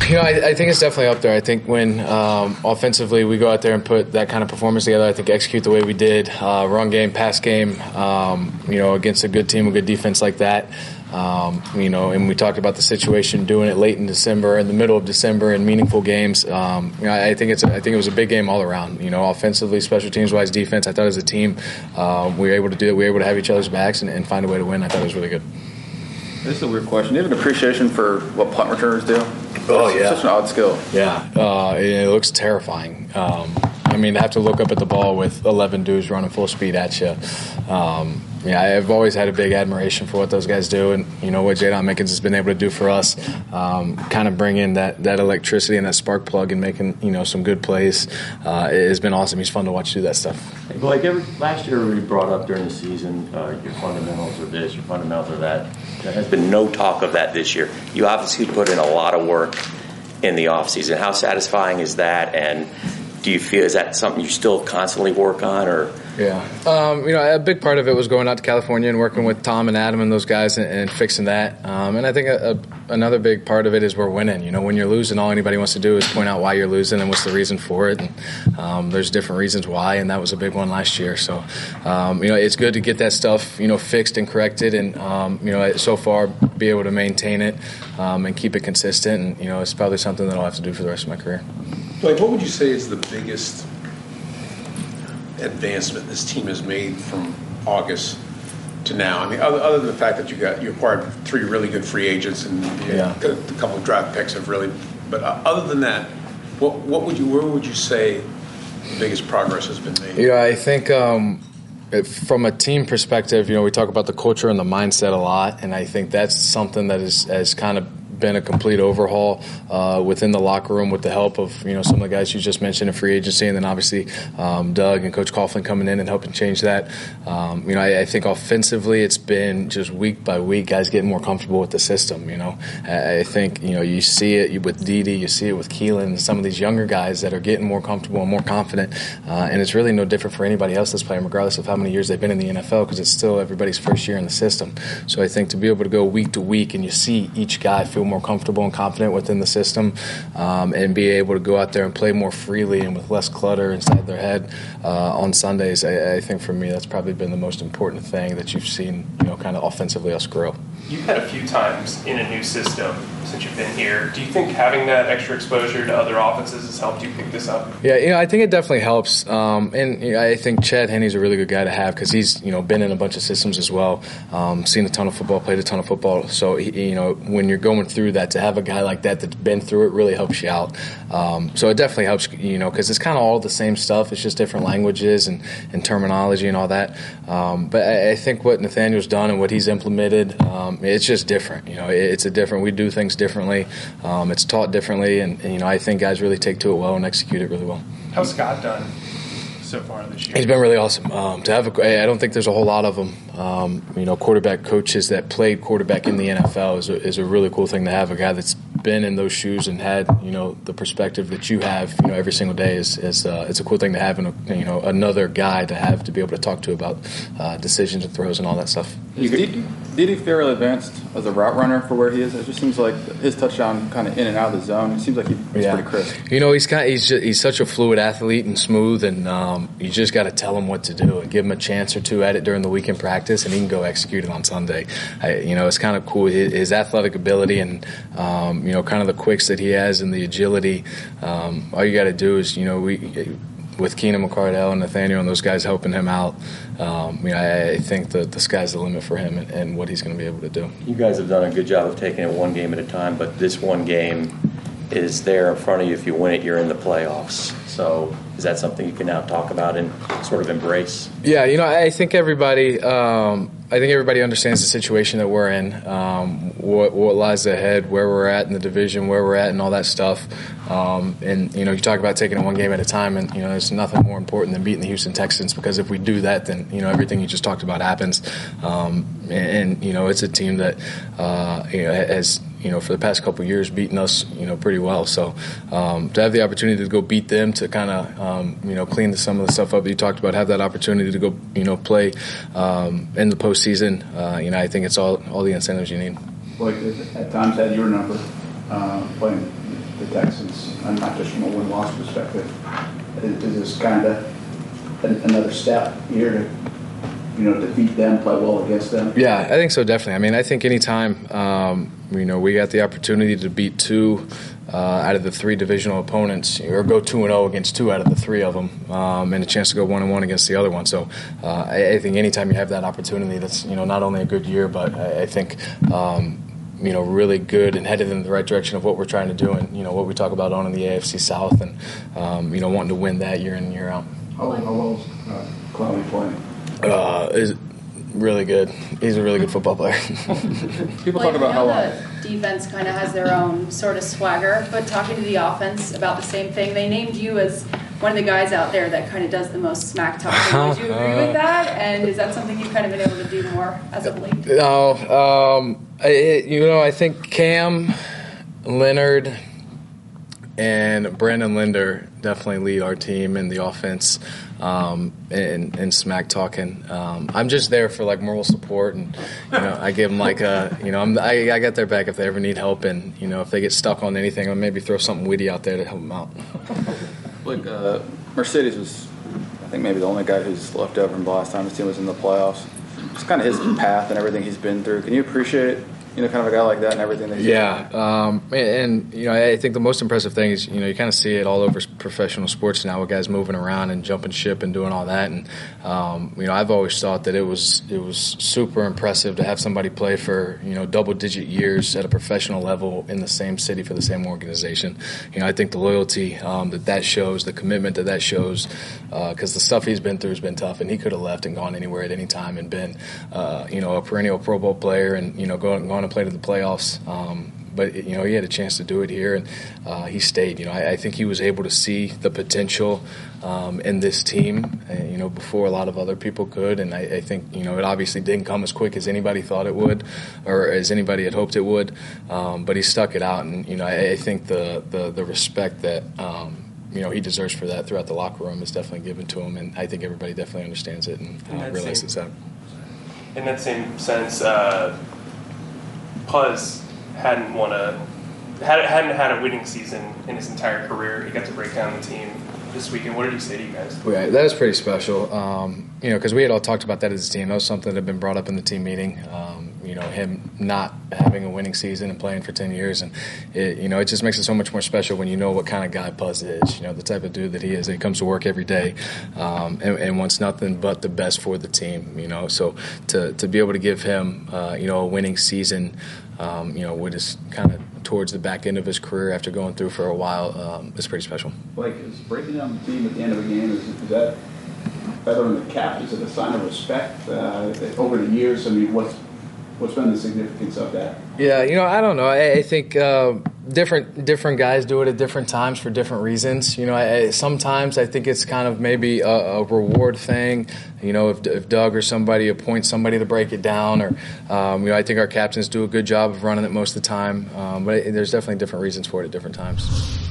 I think it's definitely up there. I think when offensively we go out there and put that kind of performance together, I think execute the way we did, run game, pass game, against a good team, a good defense like that. And we talked about the situation, doing it late in December, in the middle of December, in meaningful games. I think it was a big game all around. Offensively, special teams wise, defense. I thought as a team, we were able to do it. We were able to have each other's backs and find a way to win. I thought it was really good. This is a weird question. Do you have an appreciation for what punt returners do? Oh, yeah. It's such an odd skill. Yeah. It looks terrifying. To have to look up at the ball with 11 dudes running full speed at you. I've always had a big admiration for what those guys do, and what Jaydon Mickens has been able to do for us, kind of bring in that electricity and that spark plug and making some good plays. It has been awesome. He's fun to watch do that stuff. Blake, last year we brought up during the season your fundamentals are this, your fundamentals are that. There has been no talk of that this year. You obviously put in a lot of work in the offseason. How satisfying is that, and do you feel, is that something you still constantly work on, or? Yeah. A big part of it was going out to California and working with Tom and Adam and those guys and fixing that. And I think another big part of it is we're winning. When you're losing, all anybody wants to do is point out why you're losing and what's the reason for it. And there's different reasons why, and that was a big one last year. So, it's good to get that stuff, fixed and corrected and, so far be able to maintain it and keep it consistent. And, it's probably something that I'll have to do for the rest of my career. Blake, what would you say is the biggest advancement this team has made from August to now? Other than the fact that you acquired 3 really good free agents and a couple of draft picks but other than that, where would you say the biggest progress has been made? I think from a team perspective, we talk about the culture and the mindset a lot, and I think that's something that has kind of been a complete overhaul within the locker room with the help of some of the guys you just mentioned in free agency, and then obviously Doug and Coach Coughlin coming in and helping change that. I think offensively it's been just week by week guys getting more comfortable with the system. I think you see it with Dede, you see it with Keelan, and some of these younger guys that are getting more comfortable and more confident, and it's really no different for anybody else that's playing, regardless of how many years they've been in the NFL, because it's still everybody's first year in the system. So I think to be able to go week to week and you see each guy feel more comfortable and confident within the system, and be able to go out there and play more freely and with less clutter inside their head on Sundays. I think for me that's probably been the most important thing that you've seen, kind of offensively us grow. You've had a few times in a new system since you've been here. Do you think having that extra exposure to other offenses has helped you pick this up? Yeah, I think it definitely helps. And I think Chad Henne's a really good guy to have because he's, been in a bunch of systems as well, seen a ton of football, played a ton of football. So, when you're going through that, to have a guy like that that's been through it really helps you out. So it definitely helps, because it's kind of all the same stuff. It's just different languages and terminology and all that. But I think what Nathaniel's done and what he's implemented, it's just different. We do things differently. It's taught differently, and I think guys really take to it well and execute it really well. How's Scott done so far this year? He's been really awesome. I don't think there's a whole lot of them. Quarterback coaches that played quarterback in the NFL is a really cool thing to have. A guy that's been in those shoes and had the perspective that you have every single day is it's a cool thing to have, and another guy to have to be able to talk to about decisions and throws and all that stuff. Did he fairly advanced as a route runner for where he is? It just seems like his touchdown kind of in and out of the zone. It seems like he's pretty crisp. He's such a fluid athlete and smooth, and you just got to tell him what to do and give him a chance or two at it during the weekend practice, and he can go execute it on Sunday. It's kind of cool. His athletic ability and kind of the quicks that he has and the agility. All you got to do is with Keenan McCardell and Nathaniel and those guys helping him out, I think the sky's the limit for him and what he's going to be able to do. You guys have done a good job of taking it one game at a time, but this one game is there in front of you. If you win it, you're in the playoffs. So is that something you can now talk about and sort of embrace? Yeah, I think everybody understands the situation that we're in, what lies ahead, where we're at in the division, where we're at, and all that stuff. And you talk about taking it one game at a time, and there's nothing more important than beating the Houston Texans, because if we do that, then everything you just talked about happens. And it's a team that has for the past couple of years beaten us pretty well. So to have the opportunity to go beat them, to kind of clean some of the stuff up that you talked about, have that opportunity to go play in the postseason, I think it's all the incentives you need. Like at times had your number playing the Texans, and not just from a win-loss perspective. Is this kind of another step here to, defeat them, play well against them? Yeah, I think so, definitely. I mean, I think anytime, we got the opportunity to beat 2 out of the 3 divisional opponents, or go 2-0 against 2 out of the 3 of them, and a chance to go 1-1 against the other one. So I think anytime you have that opportunity, that's, not only a good year, but I think, really good and headed in the right direction of what we're trying to do and, what we talk about on in the AFC South and, wanting to win that year in and year out. How well is Clowney playing? Is really good. He's a really good football player. People talk about how long. The defense kind of has their own sort of swagger, but talking to the offense about the same thing, they named you as one of the guys out there that kind of does the most smack talking. Would you agree with that? And is that something you've kind of been able to do more as of late? No. I think Cam, Leonard, and Brandon Linder definitely lead our team in the offense and smack talking. I'm just there for moral support, and I give them I got their back if they ever need help, and if they get stuck on anything, I'll maybe throw something witty out there to help them out. Mercedes was, I think, maybe the only guy who's left over from the last time his team was in the playoffs. Just kind of his path and everything he's been through. Can you appreciate kind of a guy like that and everything that he's done? I think the most impressive thing is, you kind of see it all over professional sports now with guys moving around and jumping ship and doing all that. And, I've always thought that it was super impressive to have somebody play for, double-digit years at a professional level in the same city for the same organization. I think the loyalty that shows, the commitment that shows, because the stuff he's been through has been tough, and he could have left and gone anywhere at any time and been, a perennial Pro Bowl player and, going to play to the playoffs, but he had a chance to do it here, and he stayed. I think he was able to see the potential in this team, before a lot of other people could, and I think it obviously didn't come as quick as anybody thought it would, or as anybody had hoped it would, but he stuck it out, and I think the respect that he deserves for that throughout the locker room is definitely given to him, and I think everybody definitely understands it and realizes that. In that same sense, Puz hadn't had a winning season in his entire career. He got to break down the team this weekend. What did he say to you guys? Yeah, that was pretty special. Because we had all talked about that as a team. That was something that had been brought up in the team meeting. Him not having a winning season and playing for 10 years, and it just makes it so much more special when you know what kind of guy Puz is. The type of dude that he is. He comes to work every day and wants nothing but the best for the team. So to be able to give him a winning season, with his kind of towards the back end of his career after going through for a while, it's pretty special. Is breaking down the team at the end of a game, is that better than the cap? Is it a sign of respect over the years? I mean, what's been the significance of that? Yeah, I don't know. I think different guys do it at different times for different reasons. Sometimes I think it's kind of maybe a reward thing. If Doug or somebody appoints somebody to break it down, or I think our captains do a good job of running it most of the time. But there's definitely different reasons for it at different times.